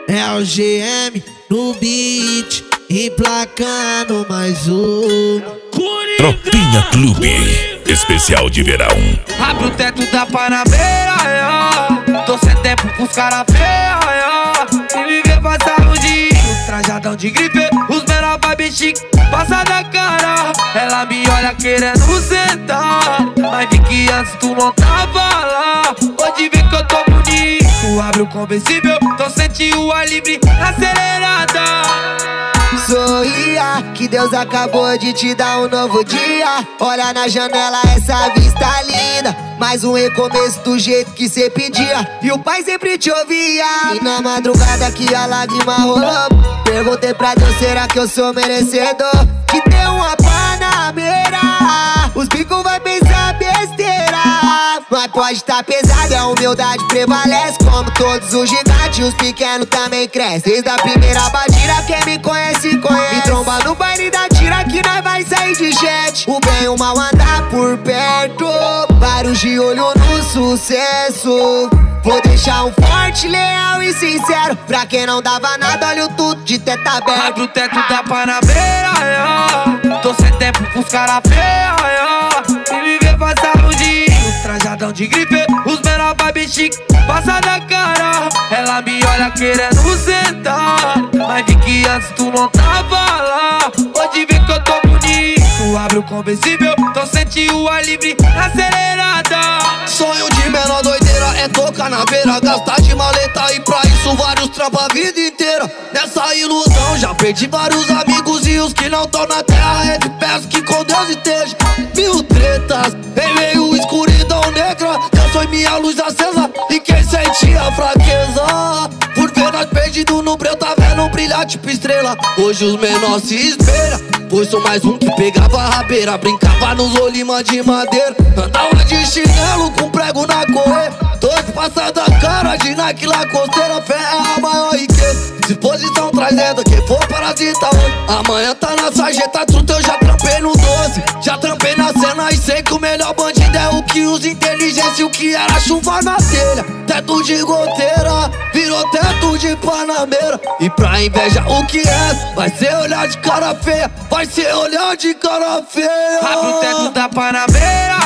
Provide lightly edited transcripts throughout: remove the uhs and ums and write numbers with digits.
É o GM no beat, emplacando mais um. Tropinha Clube, especial de verão. Abre o teto da Panamera, tô sem tempo pros cara feia. Se me ver passar um dia, trajadão de gripe, os menor vibe chique, passa da cara. Ela me olha querendo sentar, mas vi que antes tu não tava lá. Hoje vê que eu tô bonito, abre o conversível, tô sentindo o ar livre, acelerada. Sorria, que Deus acabou de te dar um novo dia. Olha na janela essa vista linda, mais um recomeço do jeito que cê pedia, e o pai sempre te ouvia. E na madrugada que a lágrima rolou, perguntei pra Deus, será que eu sou merecedor? Que tem uma Panamera, os bicos vai pensar besteira, mas pode tá pesado, a humildade prevalece. Como todos os gigantes, os pequenos também crescem. Desde a primeira batida, quem me conhece, conhece. Me tromba no baile da tira que nós vai sair de jet. O bem e o mal andar por perto, vários de olho no sucesso. Vou deixar um forte, leal e sincero, pra quem não dava nada, olha o tudo de teto aberto. Abre o teto da Panamera, tô sem tempo pros cara feia. Se me ver passar um dia, trajadão de gripe, os menor vibe chique, passa da cara. Ela me olha querendo sentar, mas vi que antes tu não tava lá. Hoje vê que eu tô bonito, abre o conversível, tô sentindo o ar livre, acelerada. Sonho de menor doideira é tocar na beira, gastar de maleta e pra isso vários trampos a vida inteira. Nessa ilusão já perdi vários amigos, e os que não tão na terra é de peço que com Deus esteja. Mil tretas em meio escuridão negra, Deus foi minha luz acesa e quem sentia fraqueza. Por ver nós perdidos no breu, tá vendo brilhar tipo estrela. Hoje os menores se espelham, pois sou mais um que pegava a rabeira, brincava nos olimas de madeira, andava de chinelo com prego na correia. Tô de passada cara de Nike Lacosteira, fé é a maior riqueza. Disposição trazendo quem for parasita hoje, amanhã tá na sarjeta truta. Eu já trampei no 12, já trampei na cena e sei que o melhor bandido é o que usa inteligência. E o que era chuva na telha, teto de goteira, virou teto de Panamera. E pra inveja o que é, vai ser olhar de cara feia, vai ser olhar de cara feia. Abre o teto da Panamera,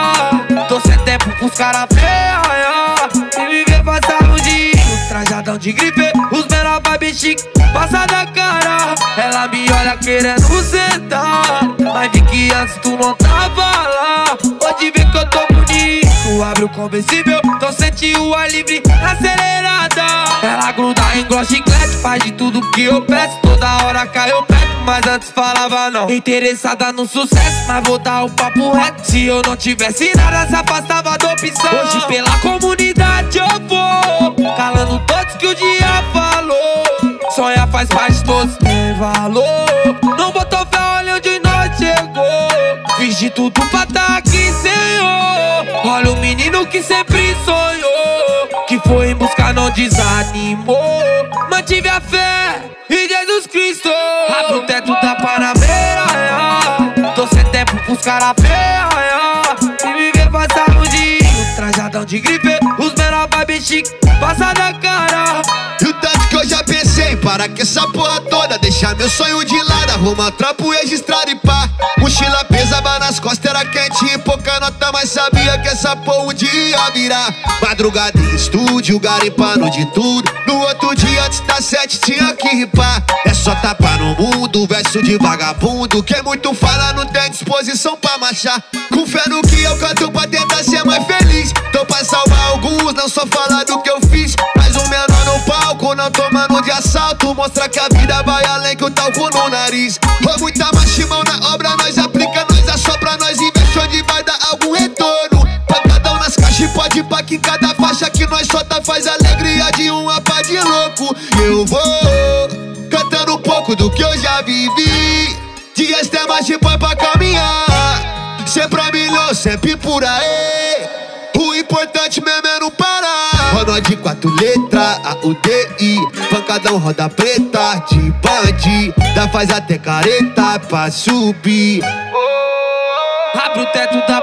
tô sem tempo pros cara feia. Se me ver passar um dia, trajadão de gripe, os menor vibe chique, passa da cara. Ela me olha querendo sentar, mas vi que antes tu não tava lá. Hoje vê que eu tô bonito, abre o conversível, tô sentindo o ar livre, acelerada. Ela gruda em gloss chiclete, faz de tudo que eu peço, toda hora caiu perto, mas antes falava não. Interessada no sucesso, mas vou dar o papo reto. Se eu não tivesse nada, se afastava da opção. Hoje pela comunidade eu vou, calando todos que o dia falou. Sonhar faz parte, todos tem valor. Não botou fé, olha onde nós chegou. Fiz de tudo pra tá aqui, Senhor. Olha o menino que sempre sonhou, que foi em busca, não desanimou. Mantive a fé em Jesus Cristo. Abre o teto da Panamera, tô sem tempo pros cara feia. Se me ver passar um dia, trajadão de gripe, os menor vibe chique, passa da cara. E o tanto que eu já pensei em parar com essa porra toda, deixar meu sonho de lado, arrumar trampo registrado e pá. Mochila pesava nas costas, era quente e pouca nota, mas sabia que essa porra um dia ia virar. Madrugada em estúdio, garimpando de tudo. No outro dia antes das 7 tinha que ripar. É só tapar no mundo, verso de vagabundo. Quem muito fala não tem disposição pra marchar. Com fé no que eu canto pra tentar ser mais feliz. Tô pra salvar alguns, não só falar do que eu fiz. Mas o menor no palco, não tomando de assalto, mostra que a vida vai além que o talco no nariz. Ou muita machimão na obra, nós aplica, nós assopra, nós investe onde vai dar algum retorno. Pancadão nas caixas e pode pá que em cada faixa que nós solta faz alegria de uma pá de louco. E eu vou cantando um pouco do que eu já vivi. Dias tem mais de pão pra caminhar, sempre a milhão, sempre por aí. O importante mesmo é não parar. Roda de 4 letras, A-U-D-I. Pancadão roda preta, de bandida, faz até careta pra subir. Abre o teto da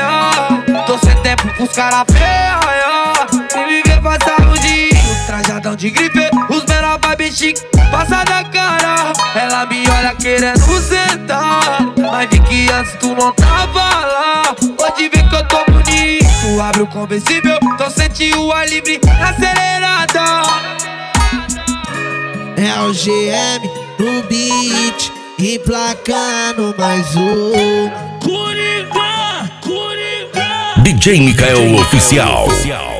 Panamera, tô sem tempo pros cara feia. Se me ver passar um dia, trajadão trajadão de gripe. Os menor vibe chique, passa da cara. Ela me olha querendo sentar, mas vi que antes tu não tava lá. Pode ver que eu tô bonito, abre o conversível, então sente o ar livre acelerada. É o GM no beat, emplacando mais um. DJ Mikael Oficial.